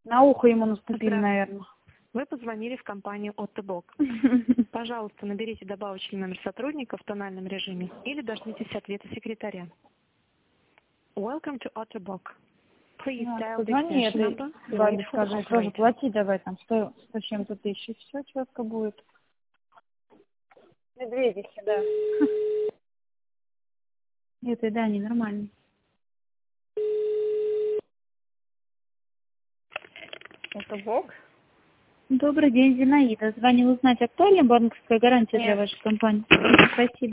На ухо ему наступили, наверное. Вы позвонили в компанию Ottobock. Пожалуйста, наберите добавочный номер сотрудника в тональном режиме или дождитесь ответа секретаря. Welcome to Ottobock. Please dial the Позвони extension этой number. бабе, скажи, тоже плати давай там 100 с чем-то тысяч. Все четко будет. Медведище, да. Это, да, ненормально. Ottobock? Добрый день, Зинаида. Звонила узнать, актуальна банковская гарантия для вашей компании. Спасибо.